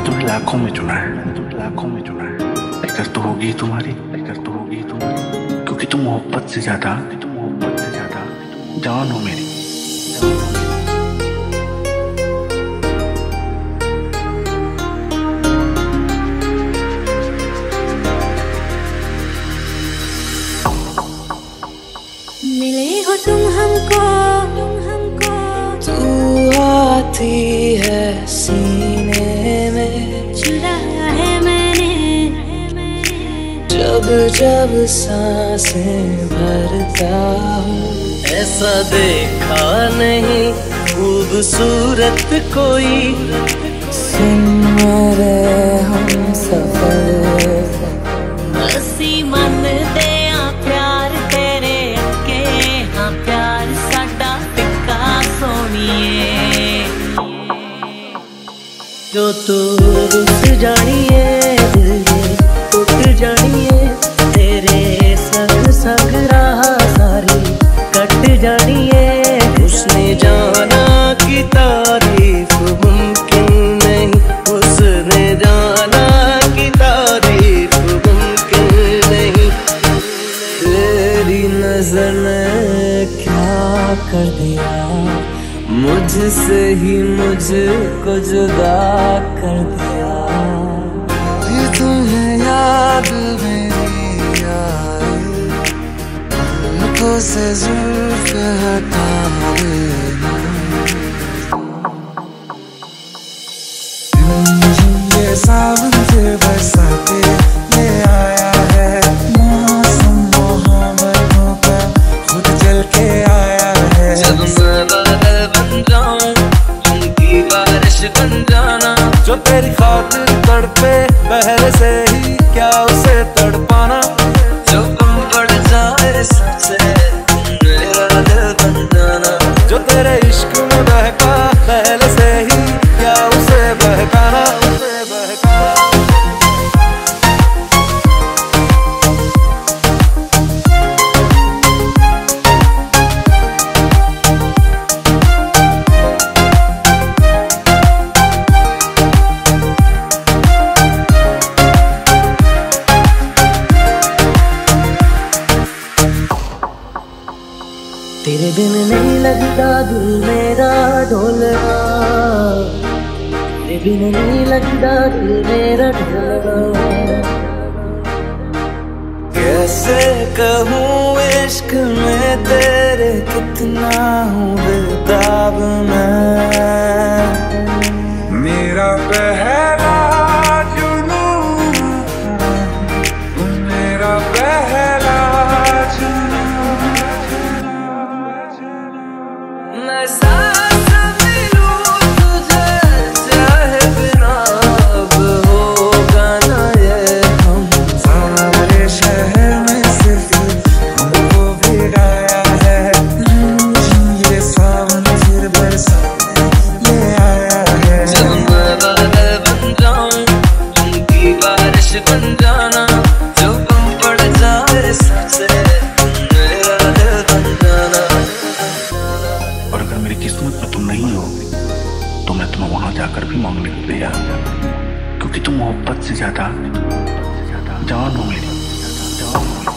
तुम्हें लाखों में चुना है, मैंने तुम्हें लाखों में चुना है। फिक्र तो होगी तुम्हारी, फिक्र तो होगी तुम्हारी, क्योंकि तुम मोहब्बत से ज्यादा, तुम मोहब्बत से ज्यादा जान हो मेरी। मिले हो तुम हमको, तू आती है सीने में, चुराया है मैंने जब जब सांसें भरता हूँ। ऐसा देखा नहीं खूबसूरत कोई, सुन मेरे हम सफर असी मन दे प्यार तेरे अगे, हाँ प्यार साडा फिक्का सोनिए। जो तू रुस जानिए दिल ये टूट जानिए, तेरे संग संग राह सारी कट जानिए। उसने जाना कि तारीफ मुमकिन नहीं, उसने जाना कि तारीफ मुमकिन नहीं। तेरी नजर ने क्या कर दिया, मुझसे ही मुझको जुदा कर दिया। ये तुम्हें याद मेरी आई, आँखों से जुल्फ हटा लेना। ये सावन से बरसाते ले आया है, मौसम मोहब्बतों का खुद चल के आया है। जब मैं बादल बन जाऊं उनकी बारिश बन जाना, जो तेरी खातिर तड़पे पहले से ही क्या उसे तड़पाना। जो कम पड़ जाए सबसे मेरा दिल बन जाना, जो तेरे इश्क में बहका पहले से ही क्या उसे बहकाना। तेरे बिन नहीं लगता दिल मेरा ढोलना, तेरे बिन नहीं लगता दिल मेरा ढोलना। कैसे कहूँ इश्क में तेरे कितना हूँ बेताब मैं। मेरा पहला जुनून, मेरा पहला मैं सांस भी लूं तुझे चाहे बिना, अब होगा ना ये हम। सारे शहर में सिर्फ हमको भिगाया है, ये सावन फिर बरसाने ले आया है। जब मैं बादल बन जाऊं उनकी बारिश बन जाना, जो कम पड़ जाए सबसे मेरा दिल बन जाना। और अगर मेरी किस्मत में तुम नहीं हो तो मैं तुम्हें वहां जाकर भी मांगने को तैयार हूं, क्योंकि तुम मोहब्बत से ज्यादा जान हो मेरी, जान हो मेरी।